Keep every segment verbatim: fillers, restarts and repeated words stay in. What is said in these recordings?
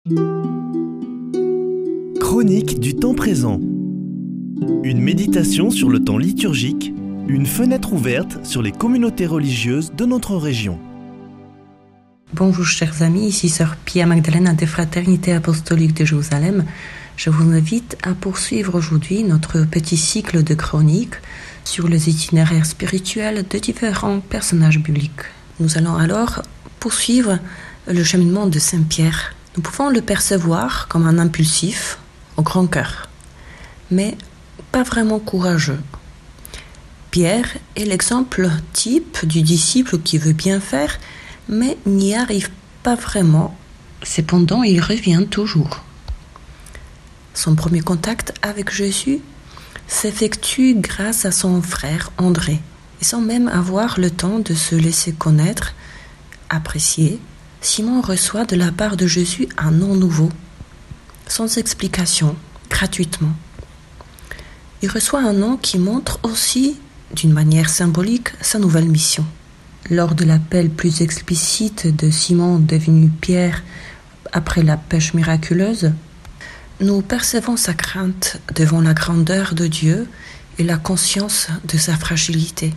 Chronique du temps présent. Une méditation sur le temps liturgique, une fenêtre ouverte sur les communautés religieuses de notre région. Bonjour chers amis, ici Sœur Pia Magdalena des Fraternités Apostoliques de Jérusalem. Je vous invite à poursuivre aujourd'hui notre petit cycle de chroniques sur les itinéraires spirituels de différents personnages bibliques. Nous allons alors poursuivre le cheminement de Saint Pierre. Nous pouvons le percevoir comme un impulsif au grand cœur, mais pas vraiment courageux. Pierre est l'exemple type du disciple qui veut bien faire, mais n'y arrive pas vraiment. Cependant, il revient toujours. Son premier contact avec Jésus s'effectue grâce à son frère André, et sans même avoir le temps de se laisser connaître, apprécier, Simon reçoit de la part de Jésus un nom nouveau, sans explication, gratuitement. Il reçoit un nom qui montre aussi, d'une manière symbolique, sa nouvelle mission. Lors de l'appel plus explicite de Simon devenu Pierre après la pêche miraculeuse, nous percevons sa crainte devant la grandeur de Dieu et la conscience de sa fragilité.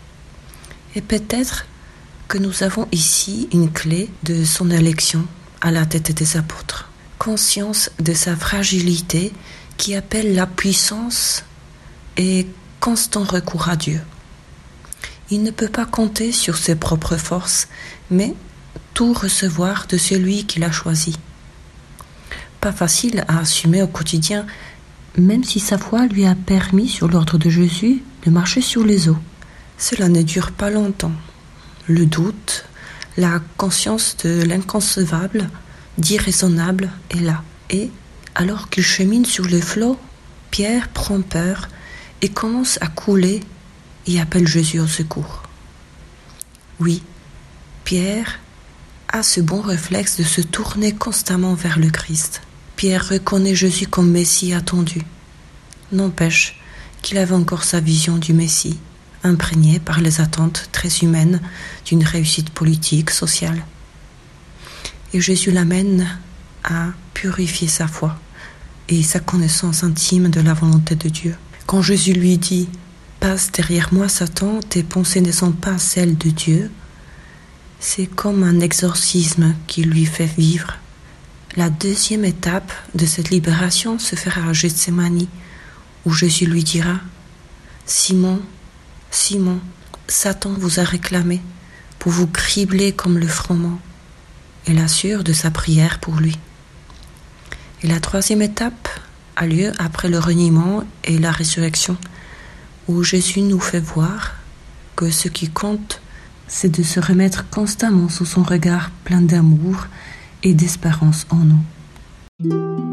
Et peut-être que nous avons ici une clé de son élection à la tête des apôtres. Conscience de sa fragilité qui appelle la puissance et constant recours à Dieu. Il ne peut pas compter sur ses propres forces, mais tout recevoir de celui qu'il a choisi. Pas facile à assumer au quotidien, même si sa foi lui a permis, sur l'ordre de Jésus, de marcher sur les eaux. Cela ne dure pas longtemps. Le doute, la conscience de l'inconcevable, d'irraisonnable est là. Et, alors qu'il chemine sur les flots, Pierre prend peur et commence à couler et appelle Jésus au secours. Oui, Pierre a ce bon réflexe de se tourner constamment vers le Christ. Pierre reconnaît Jésus comme Messie attendu. N'empêche qu'il avait encore sa vision du Messie, imprégné par les attentes très humaines d'une réussite politique, sociale. Et Jésus l'amène à purifier sa foi et sa connaissance intime de la volonté de Dieu. Quand Jésus lui dit « Passe derrière moi, Satan, tes pensées ne sont pas celles de Dieu », c'est comme un exorcisme qui lui fait vivre. La deuxième étape de cette libération se fera à Gethsémani, où Jésus lui dira « Simon, Simon, Satan vous a réclamé pour vous cribler comme le froment. » Et l'assure de sa prière pour lui. Et la troisième étape a lieu après le reniement et la résurrection, où Jésus nous fait voir que ce qui compte, c'est de se remettre constamment sous son regard plein d'amour et d'espérance en nous.